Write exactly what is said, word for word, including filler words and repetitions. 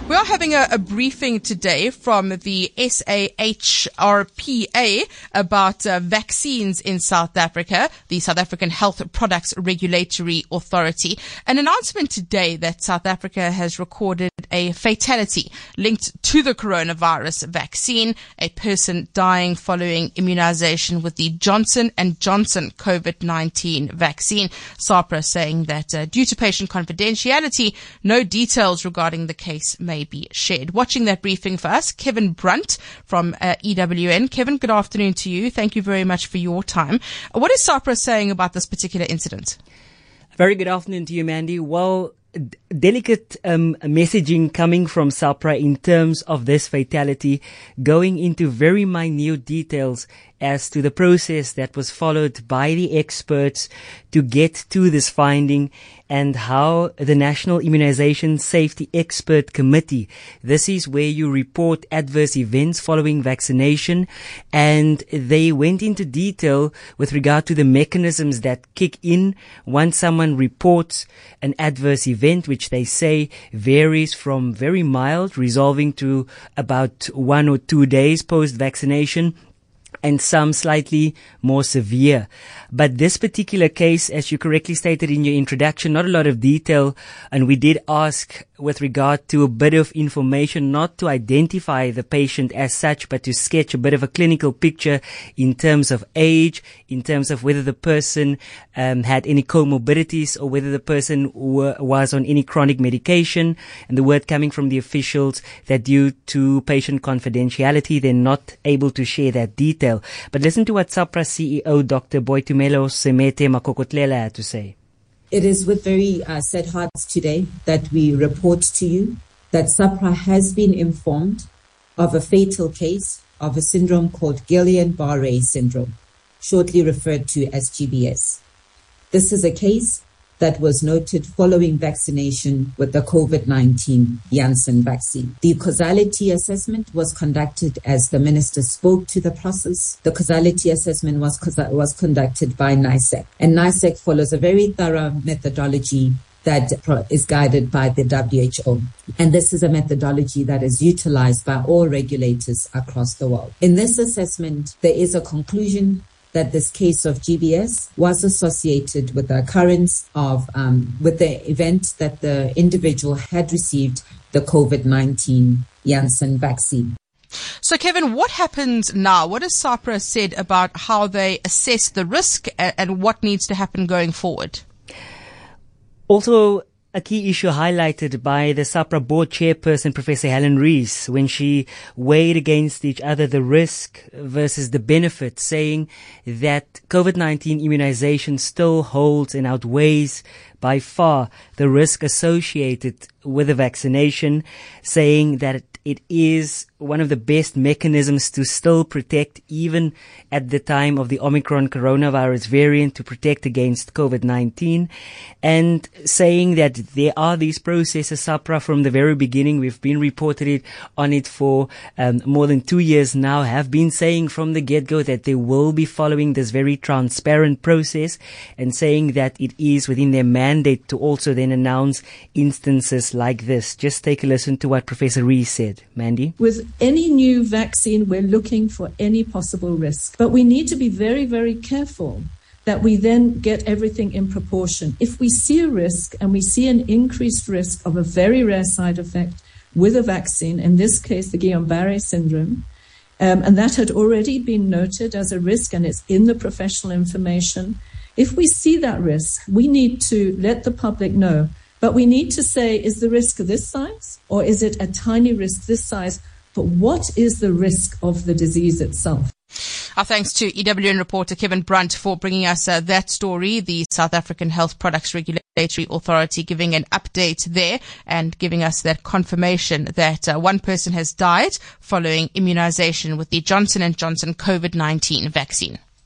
We are having a, a briefing today from the S A H R P A about uh, vaccines in South Africa, the South African Health Products Regulatory Authority. An announcement today that South Africa has recorded a fatality linked to the coronavirus vaccine, a person dying following immunization with the Johnson and Johnson COVID nineteen vaccine. SAHPRA saying that uh, due to patient confidentiality, no details regarding the case may be shared. Watching that briefing for us, Kevin Brunt from uh, E W N. Kevin, good afternoon to you. Thank you very much for your time. What is SAHPRA saying about this particular incident? Very good afternoon to you, Mandy. Well, d- delicate um, messaging coming from SAHPRA in terms of this fatality, going into very minute details as to the process that was followed by the experts to get to this finding, and how the National Immunization Safety Expert Committee, this is where you report adverse events following vaccination, and they went into detail with regard to the mechanisms that kick in once someone reports an adverse event, which they say varies from very mild, resolving to about one or two days post-vaccination, and some slightly more severe. But this particular case, as you correctly stated in your introduction, not a lot of detail, and we did ask with regard to a bit of information, not to identify the patient as such, but to sketch a bit of a clinical picture in terms of age, in terms of whether the person um, had any comorbidities, or whether the person w- was on any chronic medication. And the word coming from the officials that due to patient confidentiality, they're not able to share that detail. But listen to what SAHPRA C E O Doctor Boitumelo Semete Makokotlela had to say. It is with very uh, sad hearts today that we report to you that SAHPRA has been informed of a fatal case of a syndrome called Guillain-Barré syndrome, shortly referred to as G B S. This is a case that was noted following vaccination with the COVID nineteen Janssen vaccine. The causality assessment was conducted as the minister spoke to the process. The causality assessment was, was conducted by NICEC, and NICEC follows a very thorough methodology that is guided by the W H O. And this is a methodology that is utilized by all regulators across the world. In this assessment, there is a conclusion that this case of G B S was associated with the occurrence of, um, with the event that the individual had received the COVID nineteen Janssen vaccine. So, Kevin, what happens now? What has SAHPRA said about how they assess the risk and what needs to happen going forward? Also, a key issue highlighted by the SAHPRA board chairperson, Professor Helen Rees, when she weighed against each other the risk versus the benefit, saying that COVID nineteen immunization still holds and outweighs by far the risk associated with the vaccination, saying that it is one of the best mechanisms to still protect, even at the time of the Omicron coronavirus variant, to protect against COVID nineteen, and saying that there are these processes. SAHPRA from the very beginning, we've been reported it on it for um, more than two years now, have been saying from the get-go that they will be following this very transparent process, and saying that it is within their mandate to also then announce instances like this. Just take a listen to what Professor Rees said. Mandy? With any new vaccine, we're looking for any possible risk. But we need to be very, very careful that we then get everything in proportion. If we see a risk and we see an increased risk of a very rare side effect with a vaccine, in this case, the Guillain-Barré syndrome, um, and that had already been noted as a risk and it's in the professional information. If we see that risk, we need to let the public know. But we need to say, is the risk this size or is it a tiny risk this size? But what is the risk of the disease itself? Our thanks to E W N reporter Kevin Brunt for bringing us uh, that story. The South African Health Products Regulatory Authority giving an update there and giving us that confirmation that uh, one person has died following immunization with the Johnson and Johnson COVID nineteen vaccine.